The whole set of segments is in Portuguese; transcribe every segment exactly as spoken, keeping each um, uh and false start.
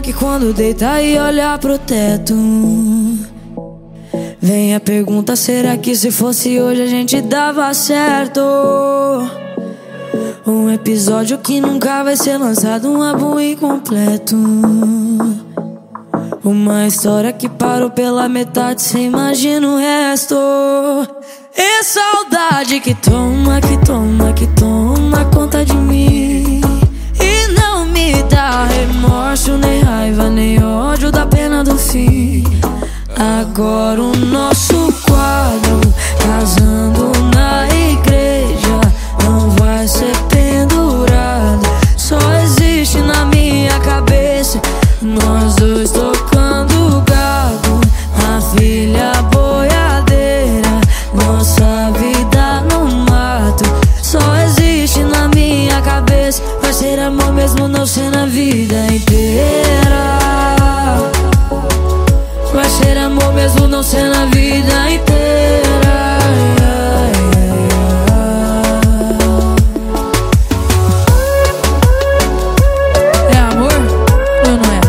que quando deita e olha pro teto, vem a pergunta: será que se fosse hoje a gente dava certo? Um episódio que nunca vai ser lançado, um álbum incompleto, uma história que parou pela metade, cê imagina o resto. E saudade que toma, que toma, que toma conta de mim, e não me dá remorso, nem raiva, nem ódio da pena do fim. Agora o nosso quadro, casando na igreja, não vai ser pendurado, só existe na minha cabeça. Nós dois tocando gado, a filha boiadeira, nossa vida no mato, só existe na minha cabeça. Vai ser amor mesmo não ser na vida inteira, vai ser amor mesmo não ser na vida inteira. É amor ou não é?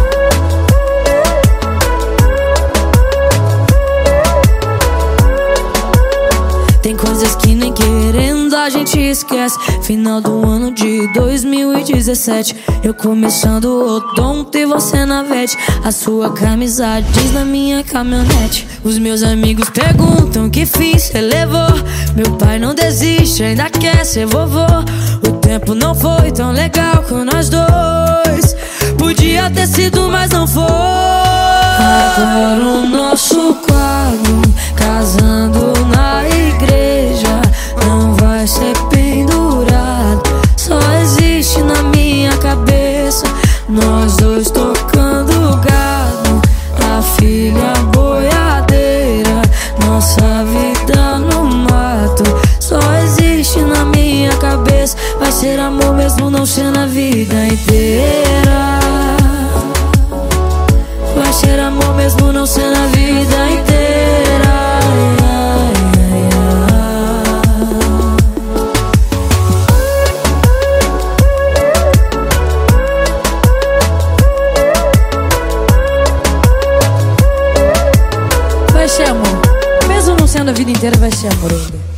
Tem coisas que nem querendo a gente esquece. Final do ano de dois mil e dezessete, eu começando o odonto e você na vete. A sua camisa diz na minha caminhonete. Os meus amigos perguntam que fim cê levou. Meu pai não desiste, ainda quer ser vovô. O tempo não foi tão legal com nós dois, podia ter sido, mas não foi. Agora o nosso quadro, casando na igreja, não vai ser pendurado, só existe na minha cabeça. Nós dois tocando gado, a filha boiadeira, nossa vida no mato, só existe na minha cabeça. Vai ser amor mesmo não ser na vida inteira, vai ser amor mesmo não ser na vida inteira. Vai ser amor, mesmo não sendo a vida inteira, vai ser amor ainda.